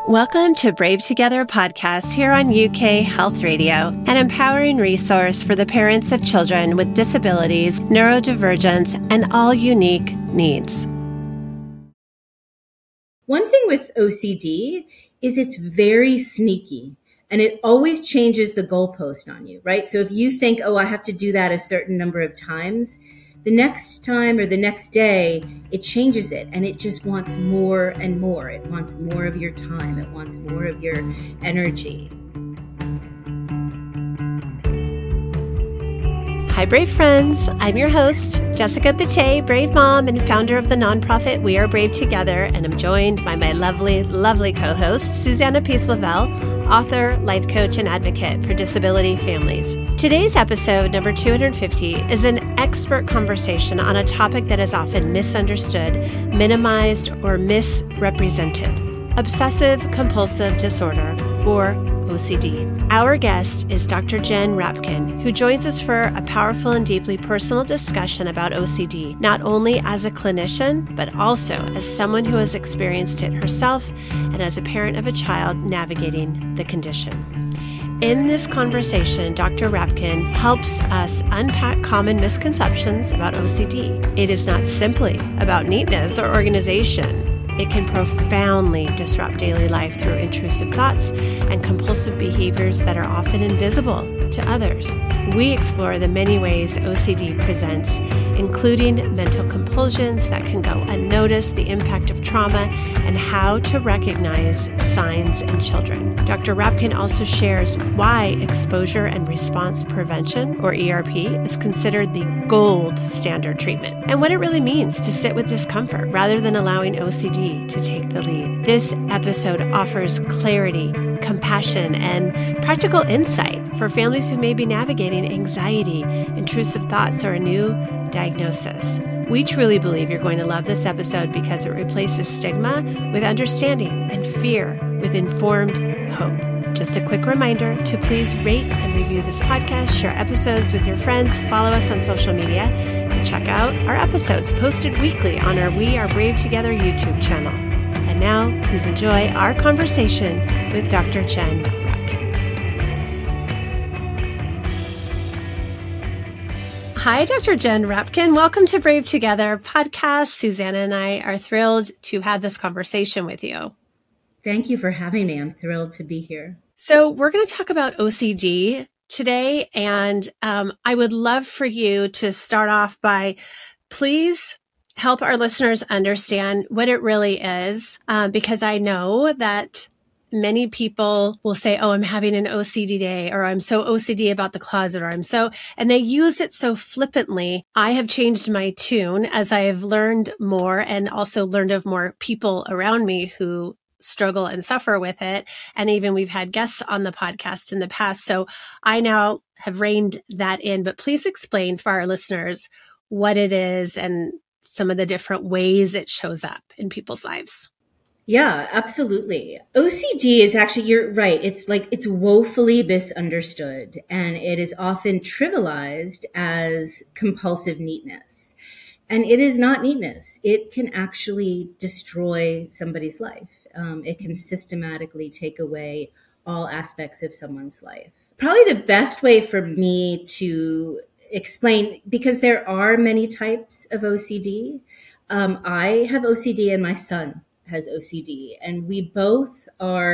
Welcome to Brave Together podcast here on UK Health Radio, an empowering resource for the parents of children with disabilities, neurodivergence, and all unique needs. One thing with OCD is it's very sneaky and it always changes the goalpost on you, right? So if you think, oh, I have to do that a certain number of times, the next time or the next day, it changes it and it just wants more and more. It wants more of your time. It wants more of your energy. Hi, Brave friends. I'm your host, Jessica Bate, Brave mom and founder of the nonprofit We Are Brave Together, and I'm joined by my lovely, lovely co-host, Susanna Peace-Lavelle, author, life coach, and advocate for disability families. Today's episode, number 250, is an expert conversation on a topic that is often misunderstood, minimized, or misrepresented: obsessive-compulsive disorder, or OCD. Our guest is Dr. Jen Rapkin, who joins us for a powerful and deeply personal discussion about OCD, not only as a clinician, but also as someone who has experienced it herself and as a parent of a child navigating the condition. In this conversation, Dr. Rapkin helps us unpack common misconceptions about OCD. It is not simply about neatness or organization. It can profoundly disrupt daily life through intrusive thoughts and compulsive behaviors that are often invisible to others. We explore the many ways OCD presents, including mental compulsions that can go unnoticed, the impact of trauma, and how to recognize signs in children. Dr. Rapkin also shares why exposure and response prevention, or ERP, is considered the gold standard treatment, and what it really means to sit with discomfort rather than allowing OCD to take the lead. This episode offers clarity, compassion, and practical insight for families who may be navigating anxiety, intrusive thoughts, or a new diagnosis. We truly believe you're going to love this episode because it replaces stigma with understanding and fear with informed hope. Just a quick reminder to please rate and review this podcast, share episodes with your friends, follow us on social media, and check out our episodes posted weekly on our We Are Brave Together YouTube channel. And now, please enjoy our conversation with Dr. Jen Rapkin. Hi, Dr. Jen Rapkin. Welcome to Brave Together podcast. Susanna and I are thrilled to have this conversation with you. Thank you for having me. I'm thrilled to be here. So we're going to talk about OCD today, and I would love for you to start off by please help our listeners understand what it really is, because I know that many people will say, oh, I'm having an OCD day, or I'm so OCD about the closet, and they use it so flippantly. I have changed my tune as I have learned more and also learned of more people around me who struggle and suffer with it. And even we've had guests on the podcast in the past. So I now have reined that in, but please explain for our listeners what it is and some of the different ways it shows up in people's lives. Yeah, absolutely. OCD is actually, you're right. It's woefully misunderstood, and it is often trivialized as compulsive neatness. And it is not neatness. It can actually destroy somebody's life. It can systematically take away all aspects of someone's life. Probably the best way for me to explain, because there are many types of OCD. I have OCD and my son has OCD, and we both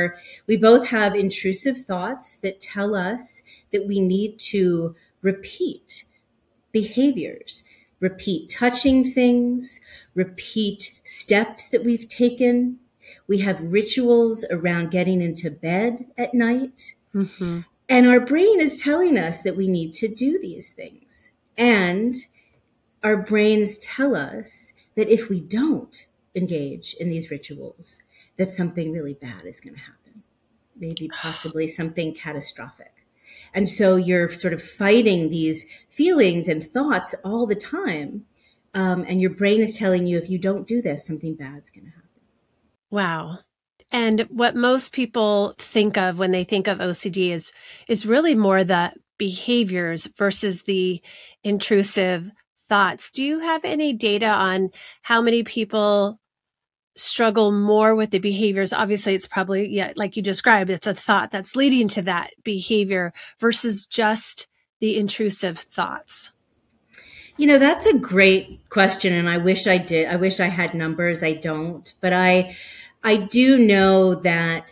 have intrusive thoughts that tell us that we need to repeat behaviors. Repeat touching things, repeat steps that we've taken. We have rituals around getting into bed at night. Mm-hmm. And our brain is telling us that we need to do these things. And our brains tell us that if we don't engage in these rituals, that something really bad is going to happen. Maybe possibly something catastrophic. And so you're sort of fighting these feelings and thoughts all the time. And your brain is telling you, if you don't do this, something bad's going to happen. Wow. And what most people think of when they think of OCD is really more the behaviors versus the intrusive thoughts. Do you have any data on how many people struggle more with the behaviors? Obviously, it's probably, yeah, like you described, it's a thought that's leading to that behavior versus just the intrusive thoughts. That's a great question. And I wish I did. I wish I had numbers. I don't, but I do know that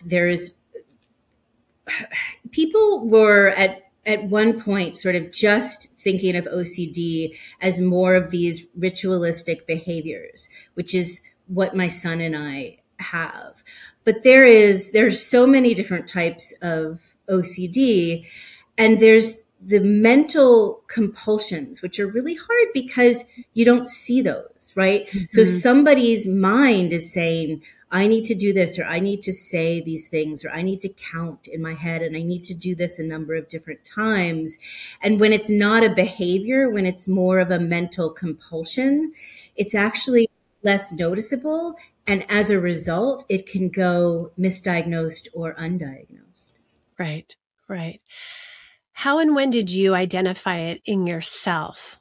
people were at one point sort of just thinking of OCD as more of these ritualistic behaviors, which is what my son and I have. But there's so many different types of OCD, and there's the mental compulsions, which are really hard because you don't see those, right? Mm-hmm. So somebody's mind is saying, I need to do this, or I need to say these things, or I need to count in my head, and I need to do this a number of different times. And when it's not a behavior, when it's more of a mental compulsion, it's actually less noticeable. And as a result, it can go misdiagnosed or undiagnosed. Right, right. How and when did you identify it in yourself?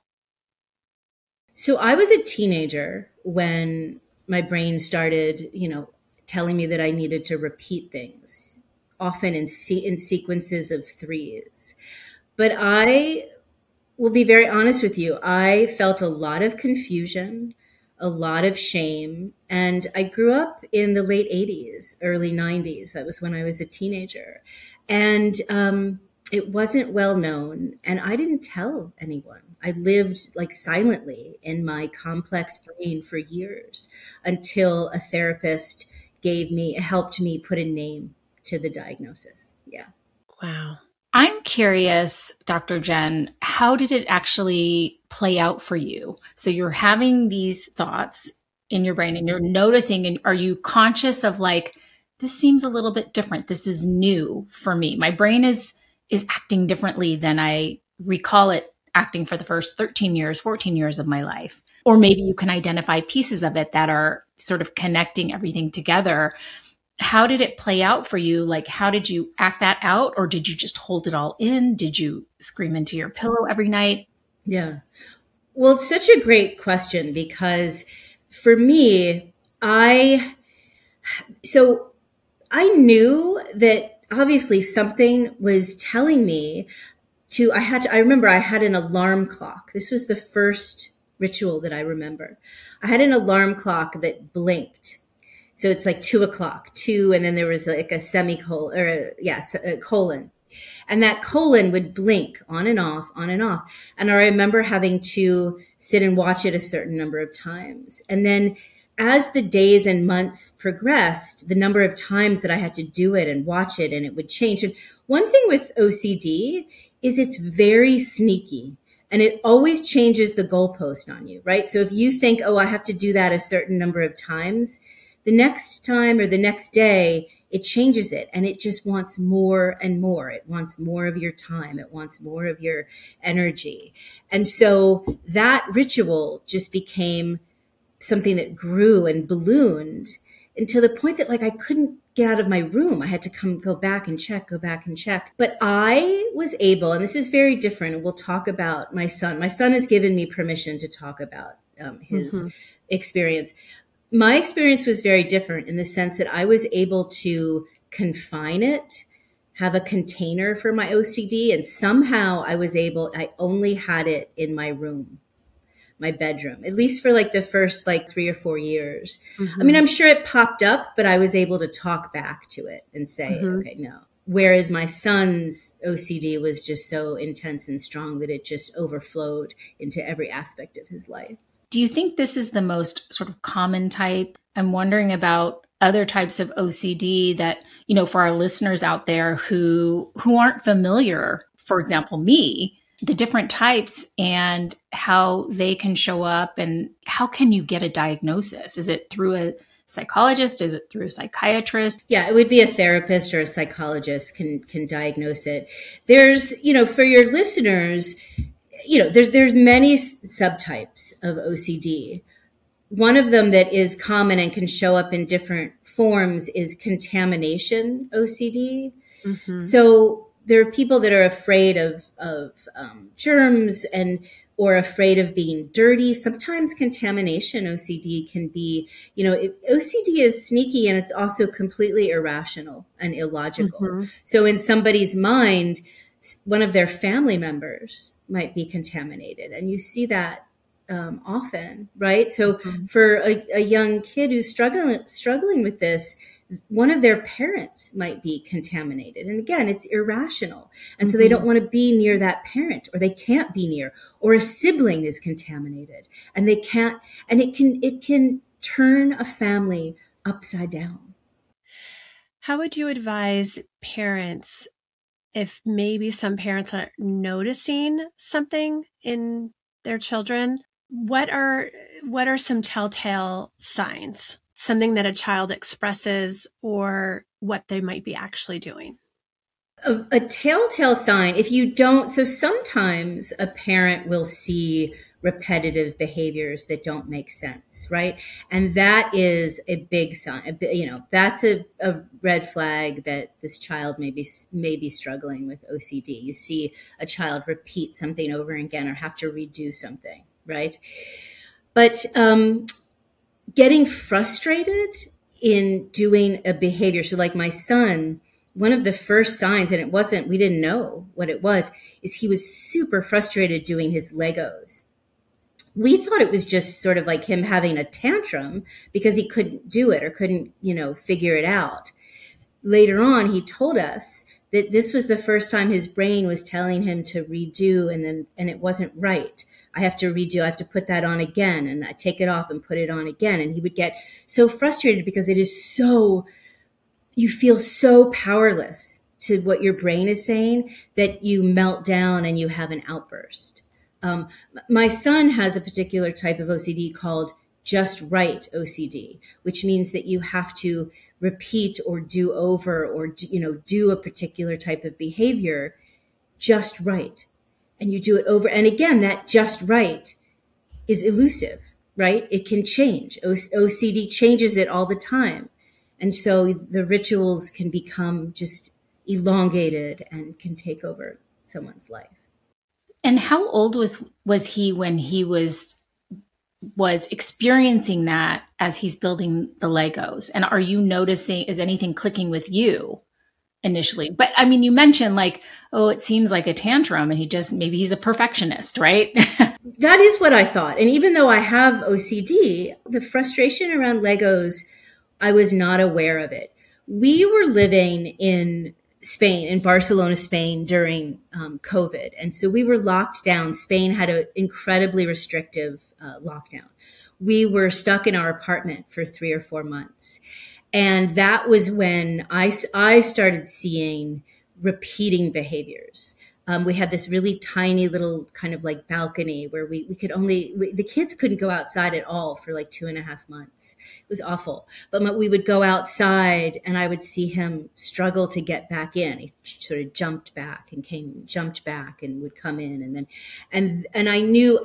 So I was a teenager when my brain started, telling me that I needed to repeat things, often in sequences of threes. But I will be very honest with you. I felt a lot of confusion, a lot of shame. And I grew up in the late 80s, early 90s. That was when I was a teenager. And it wasn't well known. And I didn't tell anyone. I lived like silently in my complex brain for years until a therapist helped me put a name to the diagnosis. Yeah. Wow. I'm curious, Dr. Jen, how did it actually play out for you? So you're having these thoughts in your brain and you're noticing, and are you conscious of like, this seems a little bit different. This is new for me. My brain is acting differently than I recall it acting for the first 13 years, 14 years of my life. Or maybe you can identify pieces of it that are sort of connecting everything together. How did it play out for you? Like, how did you act that out? Or did you just hold it all in? Did you scream into your pillow every night? Yeah. Well, it's such a great question because for me, I knew that obviously something was telling me I remember I had an alarm clock. This was the first ritual that I remember. I had an alarm clock that blinked. So it's like 2:00, 2, and then there was like a semicolon, or a colon. And that colon would blink on and off, on and off. And I remember having to sit and watch it a certain number of times. And then as the days and months progressed, the number of times that I had to do it and watch it, and it would change. And one thing with OCD is it's very sneaky. And it always changes the goalpost on you, right? So if you think, I have to do that a certain number of times, the next time or the next day, it changes it, and it just wants more and more. It wants more of your time. It wants more of your energy. And so that ritual just became something that grew and ballooned until the point that like I couldn't get out of my room. I had to go back and check. But I was able, and this is very different, and we'll talk about my son. My son has given me permission to talk about his experience. My experience was very different in the sense that I was able to confine it, have a container for my OCD, and somehow I only had it in my room, my bedroom, at least for like the first like 3 or 4 years. I mean, I'm sure it popped up, but I was able to talk back to it and say, okay, no. Whereas my son's OCD was just so intense and strong that it just overflowed into every aspect of his life. Do you think this is the most sort of common type? I'm wondering about other types of OCD that, for our listeners out there who aren't familiar, for example, me, the different types and how they can show up, and how can you get a diagnosis? Is it through a psychologist? Is it through a psychiatrist? Yeah, it would be a therapist or a psychologist can diagnose it. There's, for your listeners, there's many subtypes of OCD. One of them that is common and can show up in different forms is contamination OCD. So there are people that are afraid of germs, and or afraid of being dirty. Sometimes contamination OCD can be, OCD is sneaky and it's also completely irrational and illogical. Mm-hmm. So in somebody's mind, one of their family members might be contaminated. And you see that often, right? So for a young kid who's struggling with this, one of their parents might be contaminated. And again, it's irrational. And so they don't want to be near that parent, or they can't be near, or a sibling is contaminated and they can't, and it can turn a family upside down. How would you advise parents if maybe some parents are noticing something in their children? What are some telltale signs? Something that a child expresses, or what they might be actually doing? A telltale sign, if you don't, so sometimes a parent will see repetitive behaviors that don't make sense, right? And that is a big sign. That's a red flag that this child may be struggling with OCD. You see a child repeat something over again or have to redo something, right? But getting frustrated in doing a behavior. So like my son, one of the first signs, and we didn't know what it was, is he was super frustrated doing his Legos. We thought it was just sort of like him having a tantrum because he couldn't do it or couldn't, figure it out. Later on, he told us that this was the first time his brain was telling him to redo and it wasn't right. I have to redo, I have to put that on again, and I take it off and put it on again. And he would get so frustrated because it is you feel so powerless to what your brain is saying that you melt down and you have an outburst. My son has a particular type of OCD called just right OCD, which means that you have to repeat or do over or, do a particular type of behavior just right. And you do it over. And again, that just right is elusive, right? It can change. OCD changes it all the time. And so the rituals can become just elongated and can take over someone's life. And how old was he when he was experiencing that as he's building the Legos? And are you noticing, is anything clicking with you initially? But I mean, you mentioned it seems like a tantrum and maybe he's a perfectionist, right? That is what I thought. And even though I have OCD, the frustration around Legos, I was not aware of it. We were living in Spain, in Barcelona, Spain during COVID. And so we were locked down. Spain had an incredibly restrictive lockdown. We were stuck in our apartment for 3 or 4 months. And that was when I started seeing repeating behaviors. We had this really tiny little kind of like balcony where we could the kids couldn't go outside at all for 2.5 months. It was awful. But we would go outside and I would see him struggle to get back in. He sort of jumped back and jumped back and would come in. And then, and I knew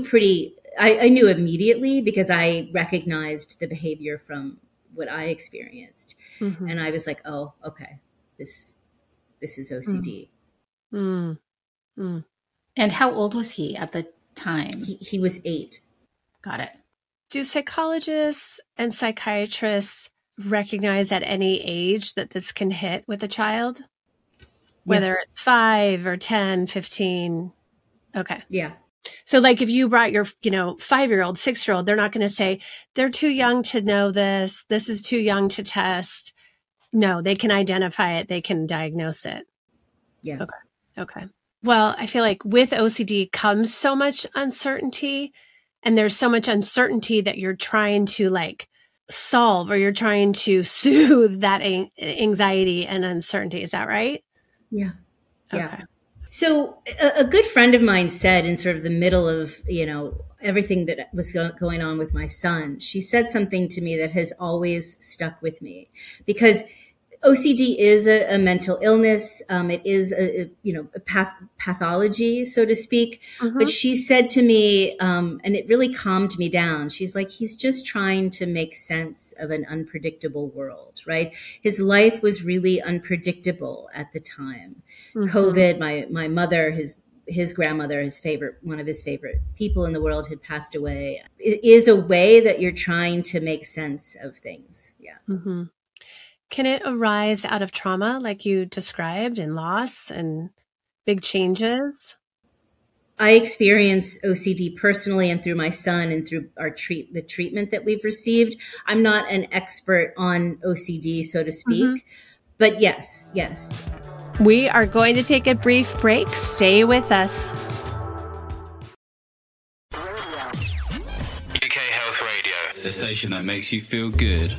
immediately because I recognized the behavior from what I experienced. Mm-hmm. And I was like, oh, okay, this is OCD. Mm. Mm. And how old was he at the time? He was 8. Got it. Do psychologists and psychiatrists recognize at any age that this can hit with a child? Whether it's 5 or 10, 15? Okay. Yeah. So if you brought your, 5-year-old, 6-year-old, they're not going to say, they're too young to know this. This is too young to test. No, they can identify it. They can diagnose it. Yeah. Okay. Well, I feel like with OCD comes so much uncertainty, and there's so much uncertainty that you're trying to solve, or you're trying to soothe that anxiety and uncertainty. Is that right? Yeah. Okay. So a good friend of mine said in sort of the middle of, everything that was going on with my son, she said something to me that has always stuck with me, because OCD is a mental illness. It is a pathology, so to speak. Mm-hmm. But she said to me, and it really calmed me down. She's like, he's just trying to make sense of an unpredictable world, right? His life was really unpredictable at the time. Mm-hmm. COVID, my mother, his his grandmother, one of his favorite people in the world, had passed away. It is a way that you're trying to make sense of things. Yeah. Mm-hmm. Can it arise out of trauma like you described, and loss and big changes? I experience OCD personally and through my son and through the treatment that we've received. I'm not an expert on OCD, so to speak, but yes. We are going to take a brief break. Stay with us. UK Health Radio, the station that makes you feel good.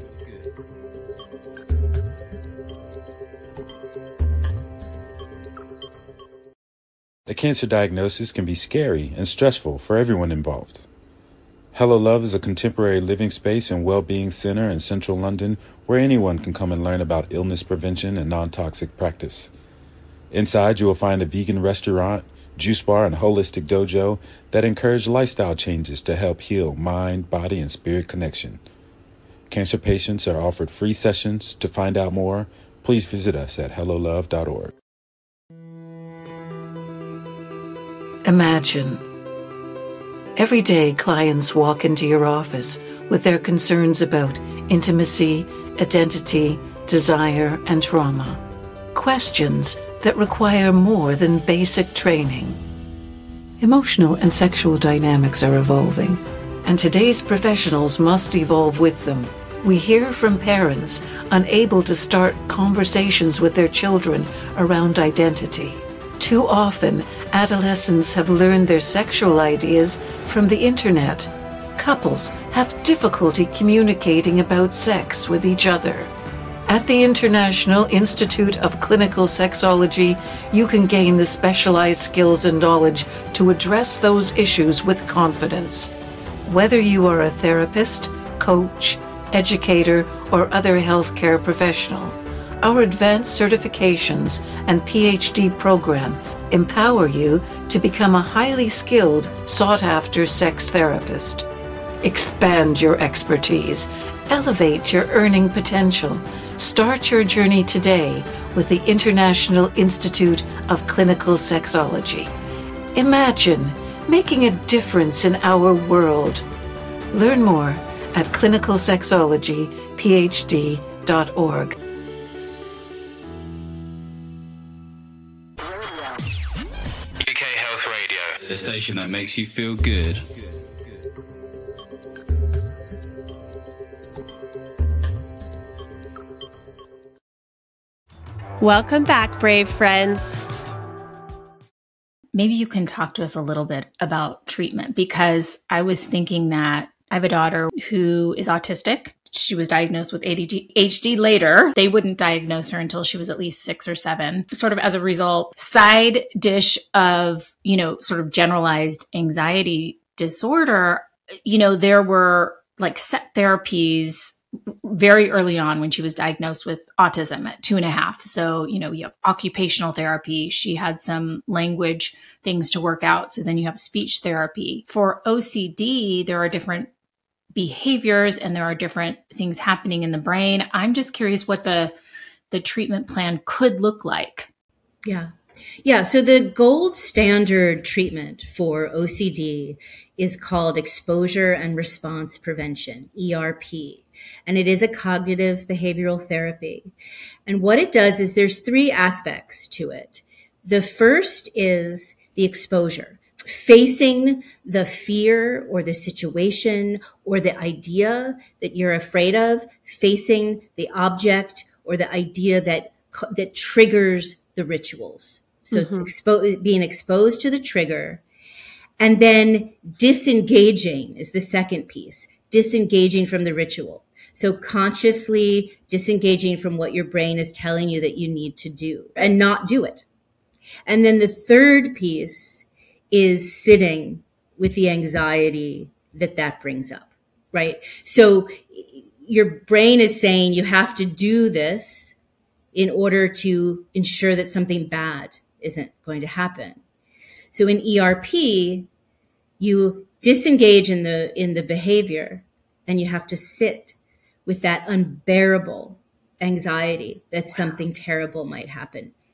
A cancer diagnosis can be scary and stressful for everyone involved. Hello Love is a contemporary living space and well-being center in central London where anyone can come and learn about illness prevention and non-toxic practice. Inside, you will find a vegan restaurant, juice bar, and holistic dojo that encourage lifestyle changes to help heal mind, body, and spirit connection. Cancer patients are offered free sessions. To find out more, please visit us at hellolove.org. Imagine. Every day, clients walk into your office with their concerns about intimacy, identity, desire, and trauma. Questions that require more than basic training. Emotional and sexual dynamics are evolving, and today's professionals must evolve with them. We hear from parents unable to start conversations with their children around identity. Too often, adolescents have learned their sexual ideas from the internet. Couples have difficulty communicating about sex with each other. At the International Institute of Clinical Sexology, you can gain the specialized skills and knowledge to address those issues with confidence. Whether you are a therapist, coach, educator, or other healthcare professional, our advanced certifications and PhD program empower you to become a highly skilled, sought-after sex therapist. Expand your expertise, elevate your earning potential. Start your journey today with the International Institute of Clinical Sexology. Imagine making a difference in our world. Learn more at clinicalsexologyphd.org. UK Health Radio, the station that makes you feel good. Welcome back, brave friends. Maybe you can talk to us a little bit about treatment, because I was thinking that I have a daughter who is autistic. She was diagnosed with ADHD later. They wouldn't diagnose her until she was at least 6 or 7. Sort of as a result, side dish of, sort of generalized anxiety disorder, there were like set therapies very early on when she was diagnosed with autism at 2.5. So, you have occupational therapy. She had some language things to work out. So then you have speech therapy. For OCD, there are different behaviors and there are different things happening in the brain. I'm just curious what the treatment plan could look like. Yeah. So the gold standard treatment for OCD is called exposure and response prevention, ERP. And it is a cognitive behavioral therapy. And what it does is there's 3 aspects to it. The first is the exposure. Facing the fear or the situation or the idea that you're afraid of, facing the object or the idea that triggers the rituals. So it's being exposed to the trigger, and then disengaging is the second piece, disengaging from the ritual. So consciously disengaging from what your brain is telling you that you need to do and not do it. And then the third piece is sitting with the anxiety that brings up, right? So your brain is saying you have to do this in order to ensure that something bad isn't going to happen. So in ERP, you disengage in the behavior, and you have to sit with that unbearable anxiety that something terrible might happen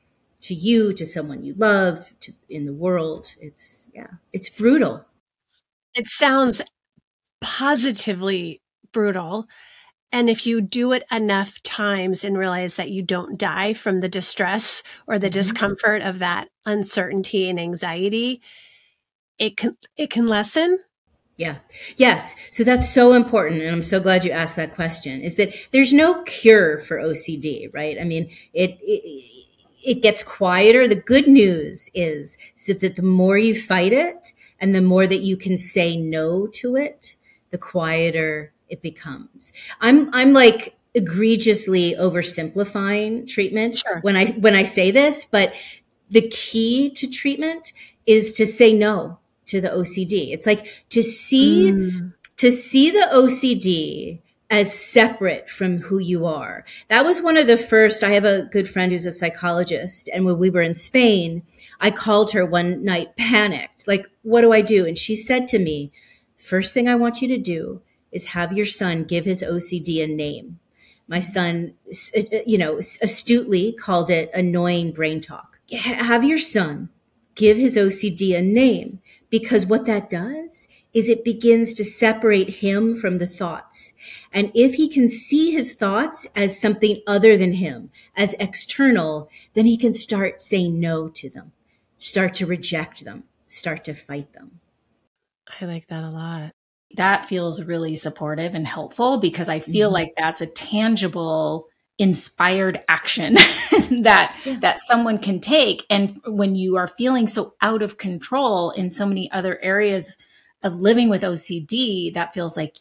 to you, to someone you love, in the world. It's brutal. It sounds positively brutal. And if you do it enough times and realize that you don't die from the distress or the discomfort of that uncertainty and anxiety, it can lessen. Yeah. Yes. So that's so important. And I'm so glad you asked that question, is that there's no cure for OCD, right? I mean, it gets quieter. The good news is that the more you fight it and the more that you can say no to it, the quieter it becomes. I'm like egregiously oversimplifying treatment when I say this, but the key to treatment is to say no to the OCD. It's like to see the OCD as separate from who you are. That was one of the first. I have a good friend who's a psychologist, and when we were in Spain, I called her one night panicked, like, what do I do? And she said to me, first thing I want you to do is have your son give his OCD a name. My son, astutely called it annoying brain talk. Have your son give his OCD a name, because what that does is it begins to separate him from the thoughts. And if he can see his thoughts as something other than him, as external, then he can start saying no to them, start to reject them, start to fight them. I like that a lot. That feels really supportive and helpful, because I feel like that's a tangible, inspired action that someone can take. And when you are feeling so out of control in so many other areas of living with OCD, that feels like,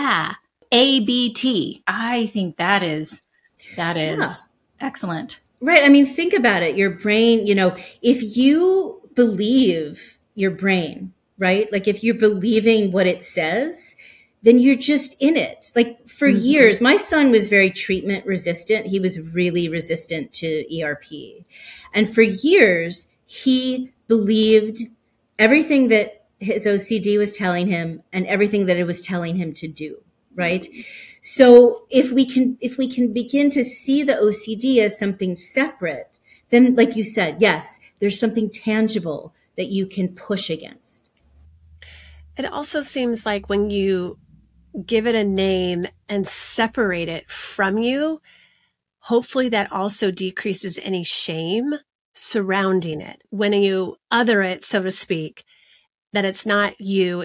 ABT. I think that is excellent. Right. I mean, think about it. Your brain, if you believe your brain, right? Like if you're believing what it says, then you're just in it. Like for years, my son was very treatment resistant. He was really resistant to ERP. And for years, he believed everything that his OCD was telling him and everything that it was telling him to do, right? So if we can begin to see the OCD as something separate, then like you said, yes, there's something tangible that you can push against. It also seems like when you give it a name and separate it from you, hopefully that also decreases any shame surrounding it. When you other it, so to speak, that it's not you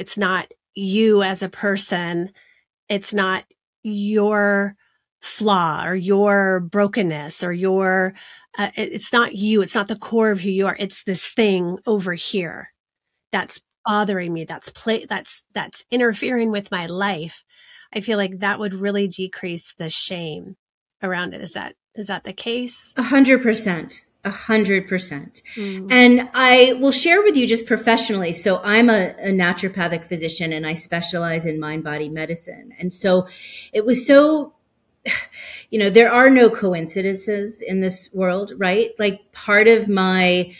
as a person, it's not your flaw or your brokenness or it's not you, it's not the core of who you are, it's this thing over here that's bothering me, that's interfering with my life. I feel like that would really decrease the shame around it. Is that the case? 100%. 100%. And I will share with you just professionally. So I'm a naturopathic physician and I specialize in mind-body medicine. And so it was so, there are no coincidences in this world, right? Like part of my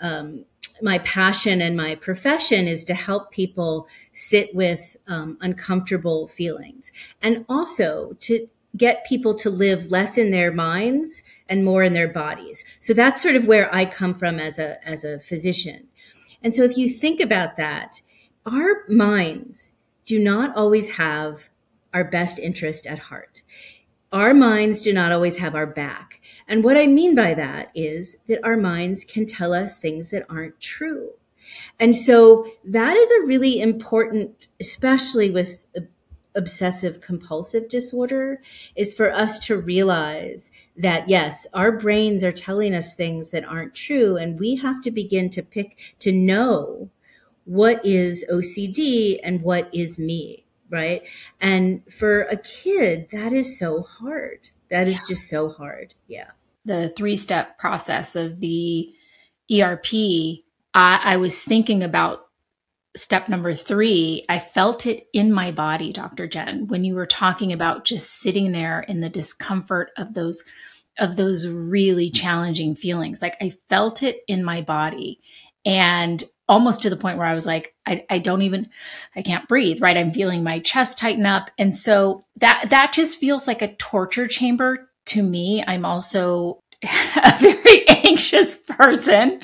passion and my profession is to help people sit with uncomfortable feelings and also to get people to live less in their minds and more in their bodies. So that's sort of where I come from as a physician. And so if you think about that, our minds do not always have our best interest at heart. Our minds do not always have our back. And what I mean by that is that our minds can tell us things that aren't true. And so that is a really important, especially with obsessive compulsive disorder, is for us to realize that, yes, our brains are telling us things that aren't true. And we have to begin to know what is OCD and what is me, right? And for a kid, that is so hard. That is just so hard. Yeah. The 3-step process of the ERP, I was thinking about step number 3. I felt it in my body, Dr. Jen, when you were talking about just sitting there in the discomfort of those really challenging feelings. Like I felt it in my body, and almost to the point where I was like, I can't breathe, right? I'm feeling my chest tighten up. And so that just feels like a torture chamber to me. I'm also a very anxious person.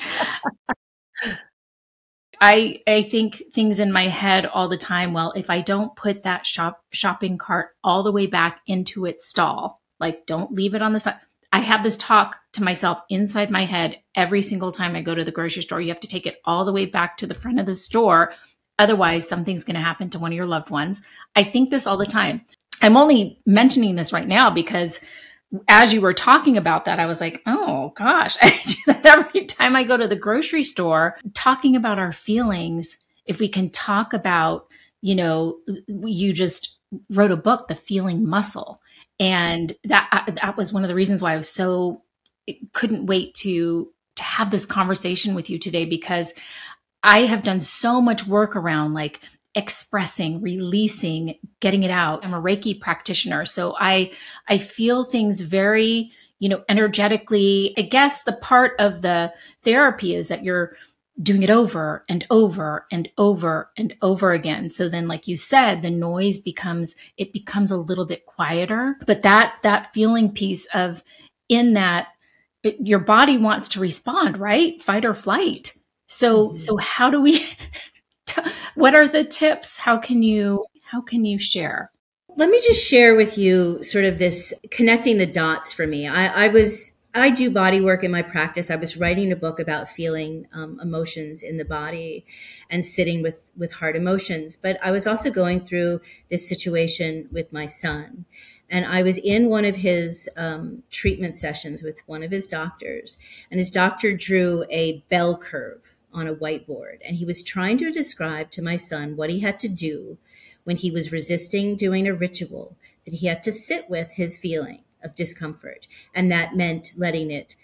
I think things in my head all the time. Well, if I don't put that shopping cart all the way back into its stall, like don't leave it on the side. I have this talk to myself inside my head every single time I go to the grocery store. You have to take it all the way back to the front of the store. Otherwise, something's going to happen to one of your loved ones. I think this all the time. I'm only mentioning this right now because as you were talking about that, I was like, oh gosh, I do that every time I go to the grocery store, talking about our feelings. If we can talk about, you just wrote a book, The Feeling Muscle. And that was one of the reasons why couldn't wait to have this conversation with you today, because I have done so much work around like expressing, releasing, getting it out. I'm a Reiki practitioner. So I feel things very, energetically. I guess the part of the therapy is that you're doing it over and over and over and over again. So then, like you said, the noise becomes a little bit quieter, but that feeling piece of in that your body wants to respond, right? Fight or flight. So how do we, what are the tips? How can you share? Let me just share with you sort of this connecting the dots for me. I do body work in my practice. I was writing a book about feeling emotions in the body and sitting with hard emotions. But I was also going through this situation with my son. And I was in one of his treatment sessions with one of his doctors. And his doctor drew a bell curve on a whiteboard. And he was trying to describe to my son what he had to do when he was resisting doing a ritual, that he had to sit with his feeling of discomfort. And that meant letting it,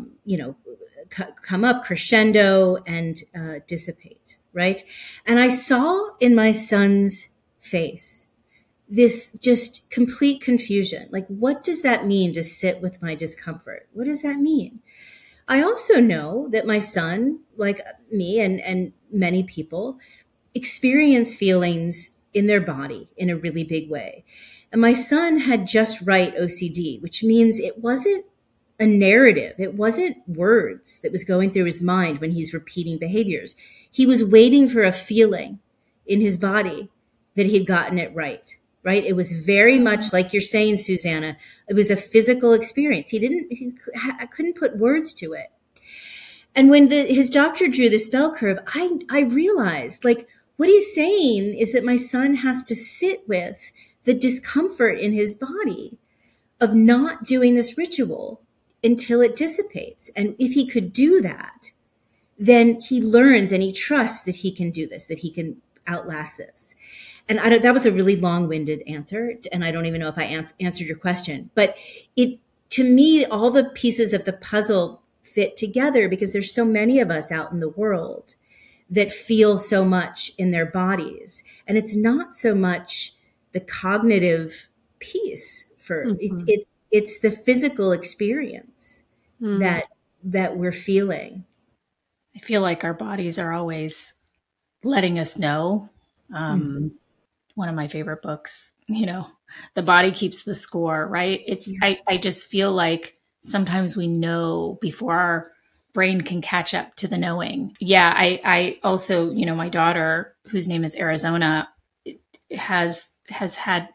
come up crescendo and dissipate, right? And I saw in my son's face this just complete confusion. Like, what does that mean to sit with my discomfort? What does that mean? I also know that my son, like me and many people, experience feelings in their body in a really big way. And my son had just right OCD, which means it wasn't a narrative. It wasn't words that was going through his mind when he's repeating behaviors. He was waiting for a feeling in his body that he'd gotten it right. It was very much like you're saying, Susanna, it was a physical experience. I couldn't put words to it. And when his doctor drew this bell curve, I realized, like, what he's saying is that my son has to sit with the discomfort in his body of not doing this ritual until it dissipates. And if he could do that, then he learns and he trusts that he can do this, that he can outlast this. And that was a really long-winded answer, and I don't even know if I answered your question. But to me, all the pieces of the puzzle fit together because there's so many of us out in the world that feel so much in their bodies. And it's not so much the cognitive piece it's the physical experience that we're feeling. I feel like our bodies are always letting us know. One of my favorite books, The Body Keeps the Score, right? I just feel like sometimes we know before our brain can catch up to the knowing. Yeah. I also, my daughter, whose name is Arizona, has had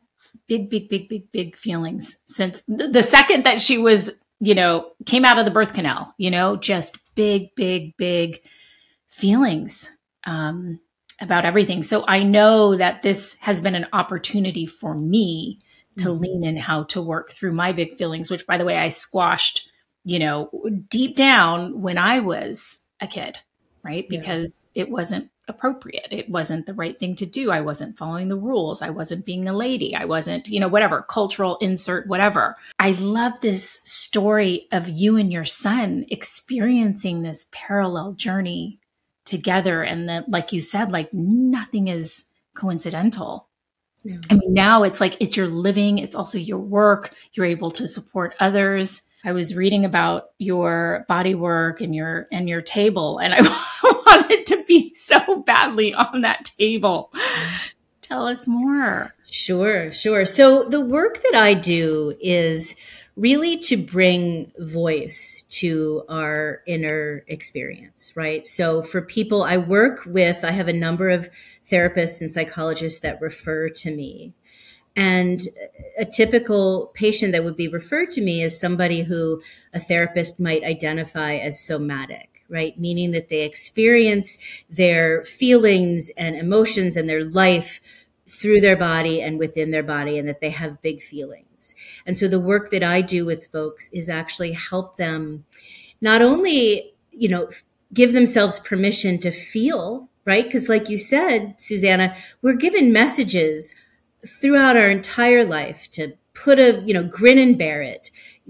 big feelings since the second that she was, came out of the birth canal, just big feelings, about everything. So I know that this has been an opportunity for me to lean in how to work through my big feelings, which, by the way, I squashed, deep down when I was a kid, right? Because it wasn't appropriate. It wasn't the right thing to do. I wasn't following the rules. I wasn't being a lady. I wasn't, whatever, cultural insert, whatever. I love this story of you and your son experiencing this parallel journey together. And that, like you said, like nothing is coincidental. No. I mean, now it's like, it's your living. It's also your work. You're able to support others. I was reading about your body work and your table, and I wanted to be so badly on that table. Tell us more. Sure. So the work that I do is really to bring voice to our inner experience, right? So for people I work with, I have a number of therapists and psychologists that refer to me. And a typical patient that would be referred to me is somebody who a therapist might identify as somatic, right? Meaning that they experience their feelings and emotions and their life through their body and within their body, and that they have big feelings. And so the work that I do with folks is actually help them not only, give themselves permission to feel, right? Because like you said, Susanna, we're given messages throughout our entire life to put grin and bear it,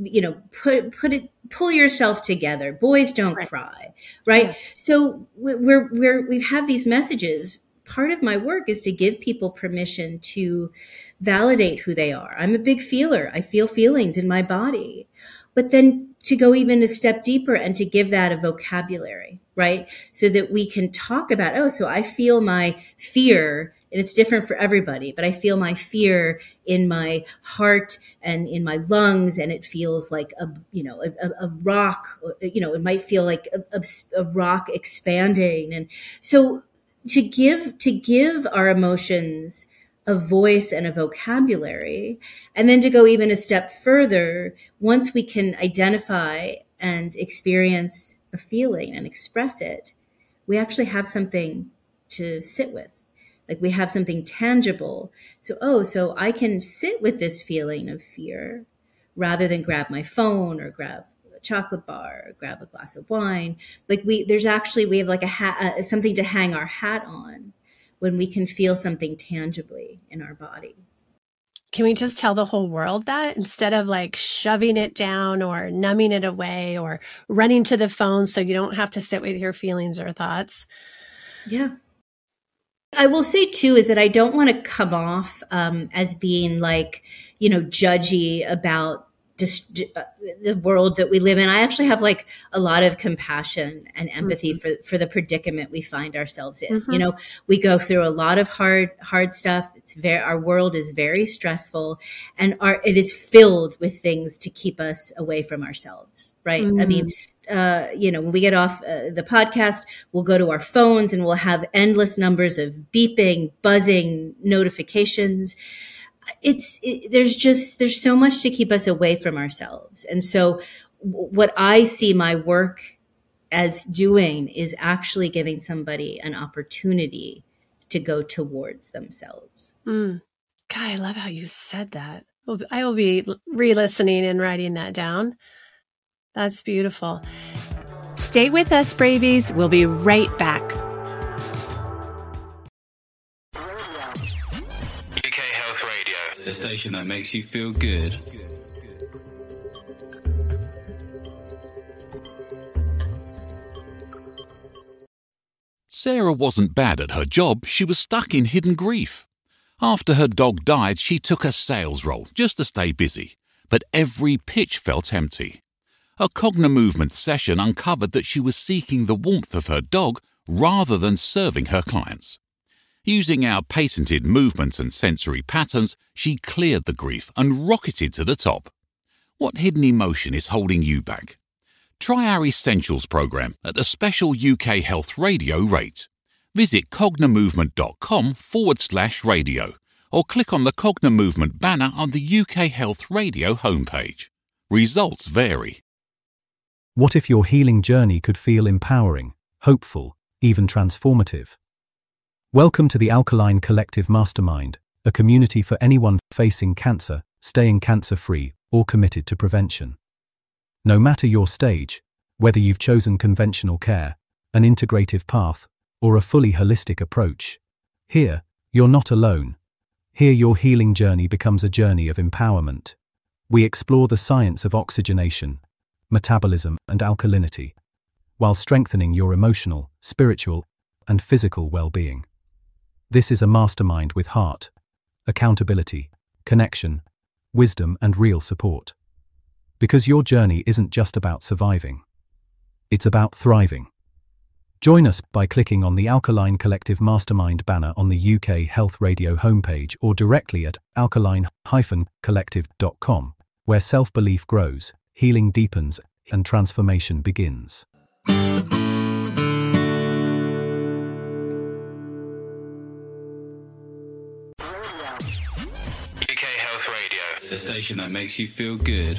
pull yourself together. Boys don't cry, right? Yeah. So we have these messages. Part of my work is to give people permission to validate who they are. I'm a big feeler. I feel feelings in my body, but then to go even a step deeper and to give that a vocabulary, right? So that we can talk about, so I feel my fear. And it's different for everybody, but I feel my fear in my heart and in my lungs, and it feels like a rock. It might feel like a rock expanding, and so to give our emotions a voice and a vocabulary, and then to go even a step further. Once we can identify and experience a feeling and express it, we actually have something to sit with. Like we have something tangible. So I can sit with this feeling of fear rather than grab my phone or grab a chocolate bar or grab a glass of wine. Like we have like a hat, something to hang our hat on when we can feel something tangibly in our body. Can we just tell the whole world that instead of like shoving it down or numbing it away or running to the phone so you don't have to sit with your feelings or thoughts? Yeah. I will say too is that I don't want to come off as being like, judgy about the world that we live in. I actually have like a lot of compassion and empathy for the predicament we find ourselves in. Mm-hmm. We go through a lot of hard stuff. Our world is very stressful, and it is filled with things to keep us away from ourselves. Right. Mm-hmm. I mean, when we get off the podcast, we'll go to our phones and we'll have endless numbers of beeping, buzzing notifications. There's so much to keep us away from ourselves. And so what I see my work as doing is actually giving somebody an opportunity to go towards themselves. God, I love how you said that. I will be re-listening and writing that down. That's beautiful. Stay with us, Bravies. We'll be right back. UK Health Radio, the station that makes you feel good. Sarah wasn't bad at her job. She was stuck in hidden grief. After her dog died, she took a sales role just to stay busy, but every pitch felt empty. A Cognimovement session uncovered that she was seeking the warmth of her dog rather than serving her clients. Using our patented movement and sensory patterns, she cleared the grief and rocketed to the top. What hidden emotion is holding you back? Try our Essentials program at a special UK Health Radio rate. Visit cognimovement.com/radio or click on the Cognimovement banner on the UK Health Radio homepage. Results vary. What if your healing journey could feel empowering, hopeful, even transformative? Welcome to the Alkaline Collective Mastermind, a community for anyone facing cancer, staying cancer-free, or committed to prevention. No matter your stage, whether you've chosen conventional care, an integrative path, or a fully holistic approach, here, you're not alone. Here your healing journey becomes a journey of empowerment. We explore the science of oxygenation, metabolism, and alkalinity, while strengthening your emotional, spiritual, and physical well-being. This is a mastermind with heart, accountability, connection, wisdom, and real support. Because your journey isn't just about surviving. It's about thriving. Join us by clicking on the Alkaline Collective Mastermind banner on the UK Health Radio homepage or directly at alkaline-collective.com where self-belief grows, healing deepens, and transformation begins. UK Health Radio, the station that makes you feel good.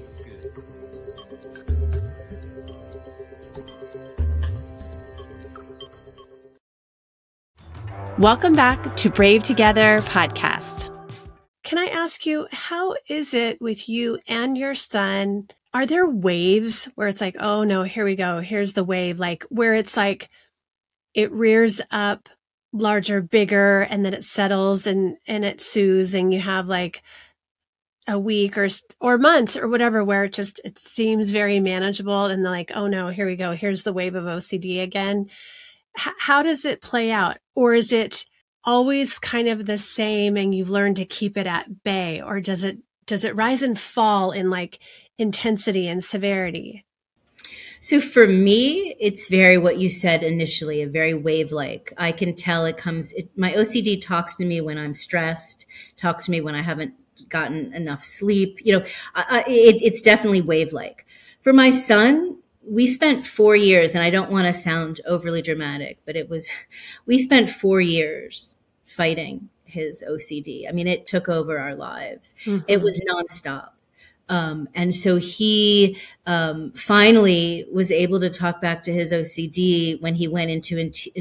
Welcome back to Brave Together podcast. Can I ask you, how is it with you and your son? Are there waves where it's like, oh no, here we go, here's the wave, like where it's like it rears up larger, bigger, and then it settles and it soothes, and you have like a week or months or whatever where it seems very manageable, and they're like, oh no, here we go, here's the wave of OCD again. How does it play out? Or is it always kind of the same and you've learned to keep it at bay? Or does it rise and fall in like intensity and severity? So for me, it's very what you said initially, a very wave-like. I can tell my OCD talks to me when I'm stressed, talks to me when I haven't gotten enough sleep. It's definitely wave-like. For my son, we spent 4 years, and I don't want to sound overly dramatic, but we spent 4 years fighting his OCD. I mean, it took over our lives. Mm-hmm. It was nonstop. And so he finally was able to talk back to his OCD when he went into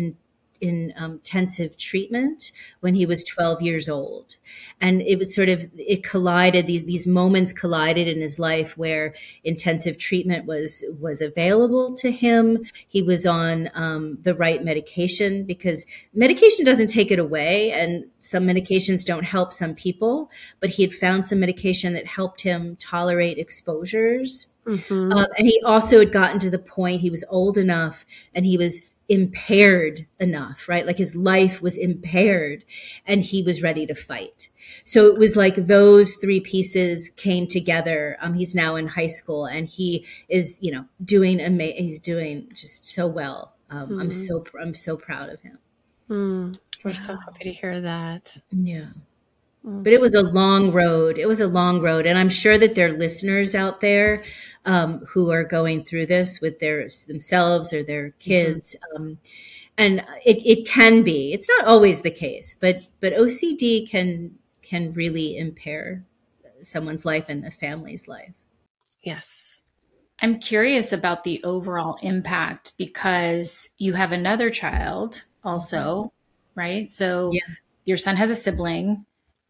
intensive treatment when he was 12 years old. And it was it collided, these moments collided in his life where intensive treatment was available to him. He was on the right medication, because medication doesn't take it away, and some medications don't help some people, but he had found some medication that helped him tolerate exposures. Mm-hmm. And he also had gotten to the point, he was old enough and he was impaired enough, right? Like his life was impaired and he was ready to fight. So it was like those three pieces came together. He's now in high school and he is, he's doing just so well. I'm so proud of him. We're so happy to hear that. Yeah. But it was a long road. And I'm sure that there are listeners out there who are going through this with themselves or their kids. Mm-hmm. And it can be, it's not always the case, but OCD can really impair someone's life and the family's life. Yes. I'm curious about the overall impact, because you have another child also, right? So your son has a sibling.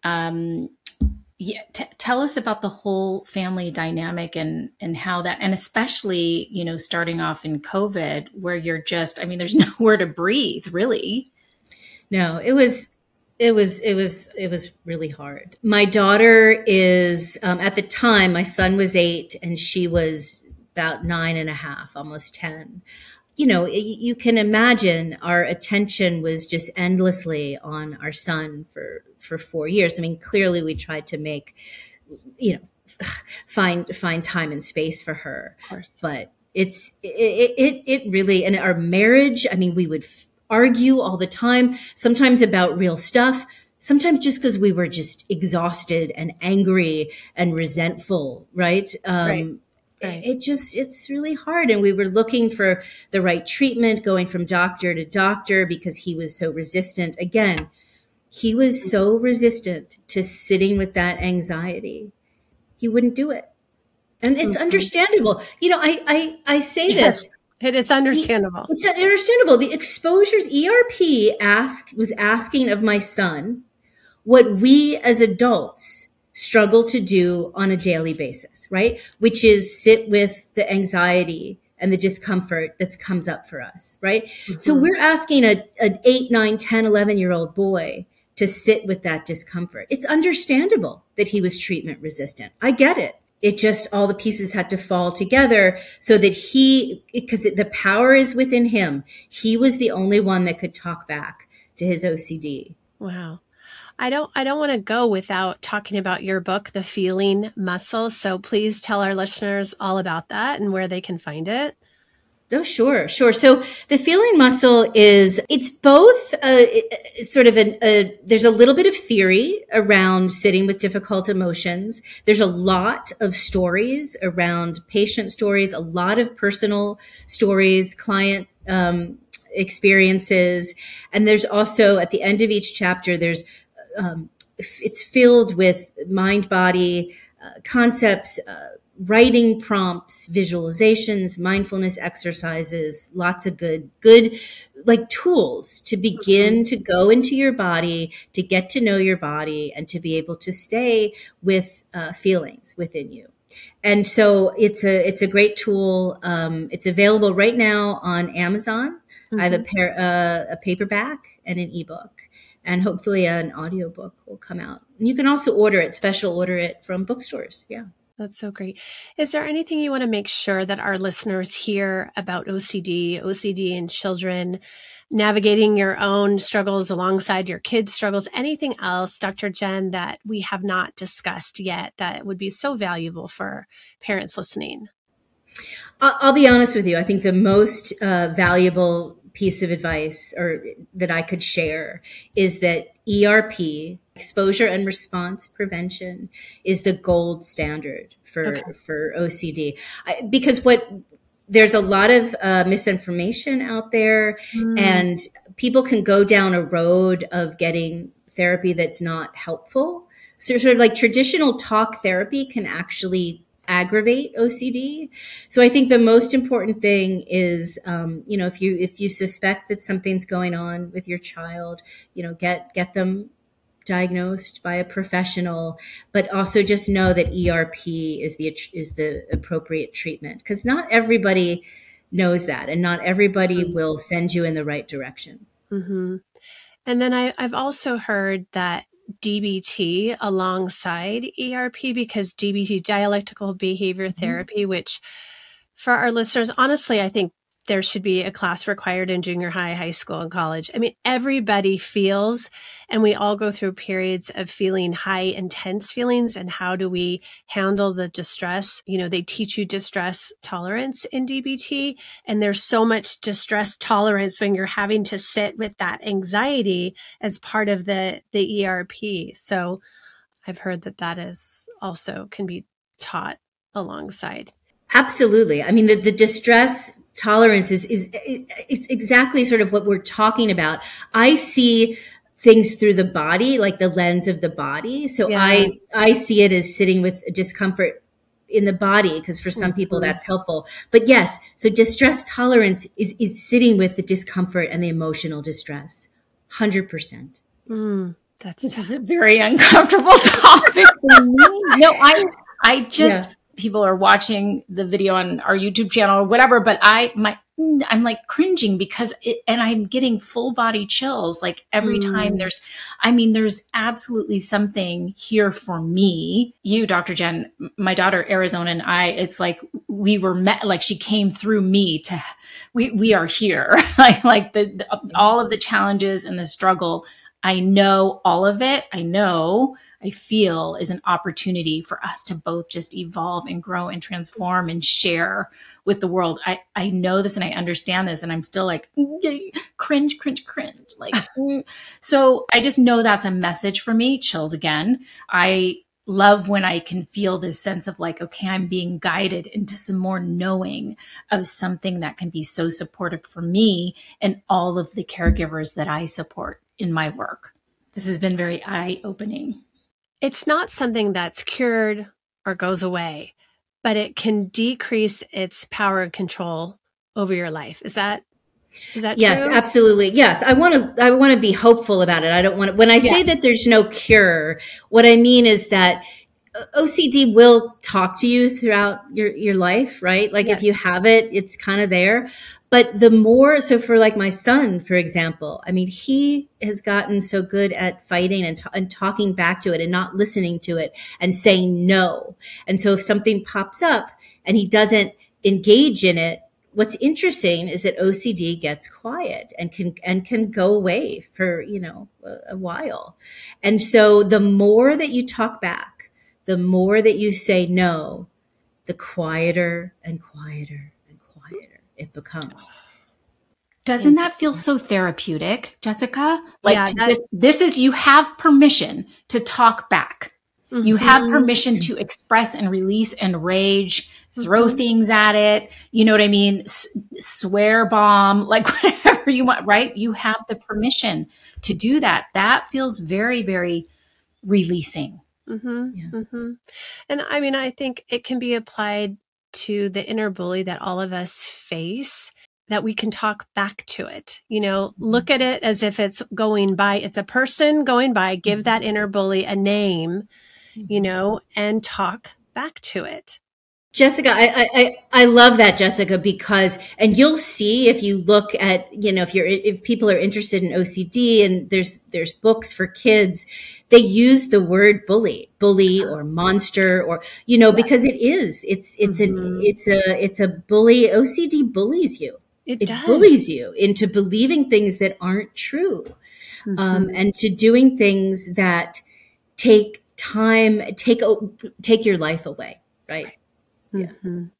Tell us about the whole family dynamic and how that, and especially, starting off in COVID where you're there's nowhere to breathe, really. No, it was really hard. My daughter is, at the time, my son was 8 and she was about 9.5, almost 10. You can imagine our attention was just endlessly on our son for 4 years. I mean, clearly we tried to make, find time and space for her. Of course. But it really, and our marriage, I mean, we would argue all the time, sometimes about real stuff, sometimes just because we were just exhausted and angry and resentful, right? Right. It's really hard. And we were looking for the right treatment, going from doctor to doctor because he was so resistant. Again, he was so resistant to sitting with that anxiety. He wouldn't do it. And it's understandable. I say this. It's understandable. It's understandable. The exposures, ERP was asking of my son what we as adults struggle to do on a daily basis, right? Which is sit with the anxiety and the discomfort that comes up for us, right? Mm-hmm. So we're asking an 8, 9, 10, 11-year-old boy to sit with that discomfort. It's understandable that he was treatment resistant. I get it. It just, all the pieces had to fall together so that because the power is within him. He was the only one that could talk back to his OCD. Wow. I don't want to go without talking about your book, The Feeling Muscle. So please tell our listeners all about that and where they can find it. Oh, sure, sure. So the feeling muscle it's both there's a little bit of theory around sitting with difficult emotions. There's a lot of stories around patient stories, a lot of personal stories, client experiences. And there's also at the end of each chapter, it's filled with mind body concepts, writing prompts, visualizations, mindfulness exercises, lots of good like tools to begin to go into your body, to get to know your body, and to be able to stay with feelings within you. And so it's a great tool. It's available right now on Amazon. I have a paperback and an ebook, and hopefully an audiobook will come out. And you can also special order it from bookstores. Yeah. That's so great. Is there anything you want to make sure that our listeners hear about OCD in children, navigating your own struggles alongside your kids' struggles? Anything else, Dr. Jen, that we have not discussed yet that would be so valuable for parents listening? I'll be honest with you. I think the most valuable piece of advice or that I could share is that ERP, exposure and response prevention, is the gold standard for OCD. Because there's a lot of misinformation out there, and people can go down a road of getting therapy that's not helpful. So sort of like traditional talk therapy can actually aggravate OCD. So I think the most important thing is, if you suspect that something's going on with your child, get them diagnosed by a professional, but also just know that ERP is the appropriate treatment, because not everybody knows that, and not everybody will send you in the right direction. Mm-hmm. And then I've also heard that DBT alongside ERP, because DBT, dialectical behavior therapy, which for our listeners, honestly, I think there should be a class required in junior high, high school, and college. I mean, everybody feels, and we all go through periods of feeling high, intense feelings. And how do we handle the distress? They teach you distress tolerance in DBT, and there's so much distress tolerance when you're having to sit with that anxiety as part of the ERP. So I've heard that is also can be taught alongside. Absolutely. I mean, the distress tolerance is exactly sort of what we're talking about. I see things through the body, like the lens of the body. So yeah. I see it as sitting with discomfort in the body, because for some people that's helpful. But yes, so distress tolerance is sitting with the discomfort and the emotional distress. 100%. This is a very uncomfortable topic for me. No, I just... Yeah. People are watching the video on our YouTube channel or whatever, but I'm like cringing because and I'm getting full body chills like every time there's absolutely something here for me. You, Dr. Jen, my daughter, Arizona, and I, it's like we were met, like she came through me we are here. like all of the challenges and the struggle. I know all of it. I feel is an opportunity for us to both just evolve and grow and transform and share with the world. I know this and I understand this, and I'm still like cringe. Like, so I just know that's a message for me. Chills again. I love when I can feel this sense of like, okay, I'm being guided into some more knowing of something that can be so supportive for me and all of the caregivers that I support in my work. This has been very eye-opening. It's not something that's cured or goes away, but it can decrease its power and control over your life. Is that yes, true? Absolutely. Yes. I want to be hopeful about it. I don't want to, when I say that there's no cure, what I mean is that OCD will talk to you throughout your life, right? Like if you have it, it's kind of there. But the more, so for like my son, for example, I mean, he has gotten so good at fighting and talking back to it and not listening to it and saying no. And so if something pops up and he doesn't engage in it, what's interesting is that OCD gets quiet and can go away for, a while. And so the more that you talk back, the more that you say no, the quieter and quieter and quieter it becomes. Doesn't that feel so therapeutic, Jessica? Like, Yeah, this is, you have permission to talk back. Mm-hmm. You have permission to express and release and rage, throw things at it. You know what I mean? Swear bomb, like whatever you want, right? You have the permission to do that. That feels very, very releasing. And I mean, I think it can be applied to the inner bully that all of us face, that we can talk back to it. You know, look at it as if it's going by. It's a person going by. Give that inner bully a name, you know, and talk back to it. Jessica, I love that, Jessica, because, and you'll see if you look at, you know, if people are interested in OCD, and there's books for kids, they use the word bully or monster, or, you know, because it's a bully. OCD bullies you. It bullies you into believing things that aren't true, and to doing things that take time, take your life away, right? Yeah.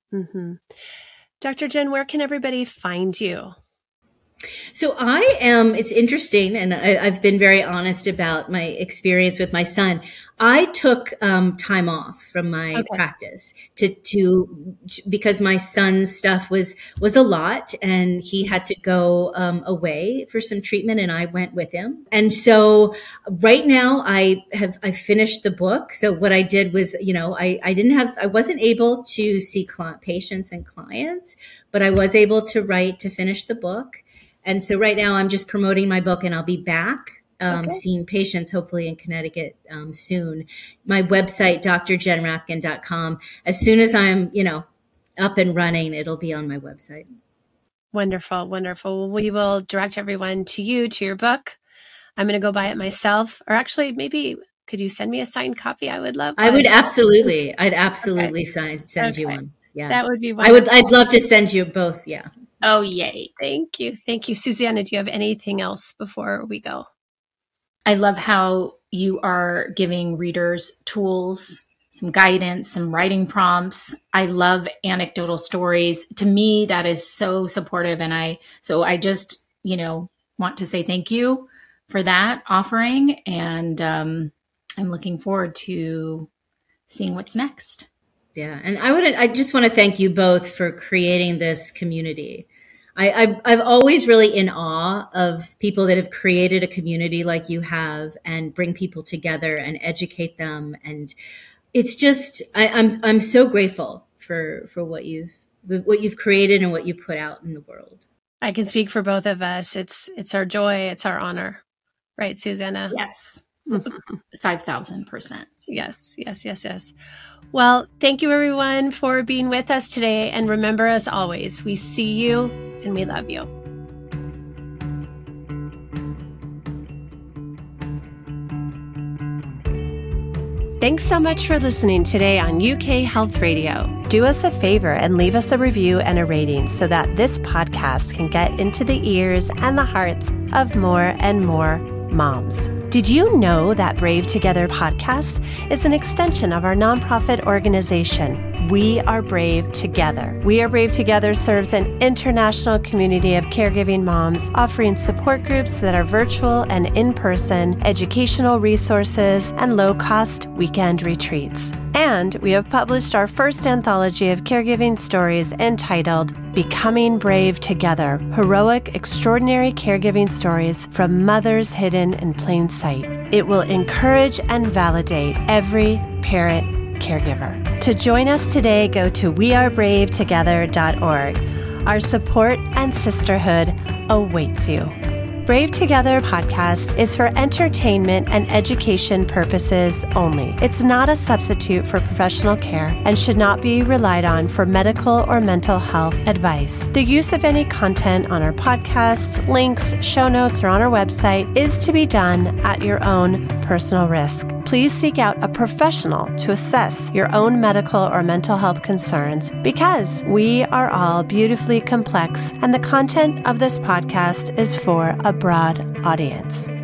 Dr. Jen, where can everybody find you? So it's interesting, and I've been very honest about my experience with my son. I took time off from my practice to because my son's stuff was a lot, and he had to go away for some treatment, and I went with him. And so right now I finished the book. So what I did was, you know, I wasn't able to see patients and clients, but I was able to finish the book. And so right now I'm just promoting my book, and I'll be back seeing patients hopefully in Connecticut soon. My website, drjenratkin.com. As soon as I'm, you know, up and running, it'll be on my website. Wonderful, wonderful. We will direct everyone to your book. I'm going to go buy it myself. Or actually, maybe could you send me a signed copy? I would love one. I'd absolutely send you one. Yeah, that would be wonderful. I'd love to send you both. Yeah. Oh, yay. Thank you. Susanna, do you have anything else before we go? I love how you are giving readers tools, some guidance, some writing prompts. I love anecdotal stories. To me, that is so supportive. And I just, you know, want to say thank you for that offering. And I'm looking forward to seeing what's next. Yeah. And I just want to thank you both for creating this community. I've always really in awe of people that have created a community like you have, and bring people together and educate them. And it's just, I'm so grateful for what you've created and what you put out in the world. I can speak for both of us. It's our joy. It's our honor. Right, Susanna? Yes. 5,000%. Yes. Well, thank you everyone for being with us today. And remember, as always, we see you and we love you. Thanks so much for listening today on UK Health Radio. Do us a favor and leave us a review and a rating so that this podcast can get into the ears and the hearts of more and more moms. Did you know that Brave Together podcast is an extension of our nonprofit organization, We Are Brave Together? We Are Brave Together serves an international community of caregiving moms, offering support groups that are virtual and in-person, educational resources, and low-cost weekend retreats. And we have published our first anthology of caregiving stories entitled Becoming Brave Together, Heroic, Extraordinary Caregiving Stories from Mothers Hidden in Plain Sight. It will encourage and validate every parent caregiver. To join us today, go to wearebravetogether.org. Our support and sisterhood awaits you. Brave Together podcast is for entertainment and education purposes only. It's not a substitute for professional care and should not be relied on for medical or mental health advice. The use of any content on our podcasts, links, show notes, or on our website is to be done at your own personal risk. Please seek out a professional to assess your own medical or mental health concerns, because we are all beautifully complex and the content of this podcast is for a broad audience.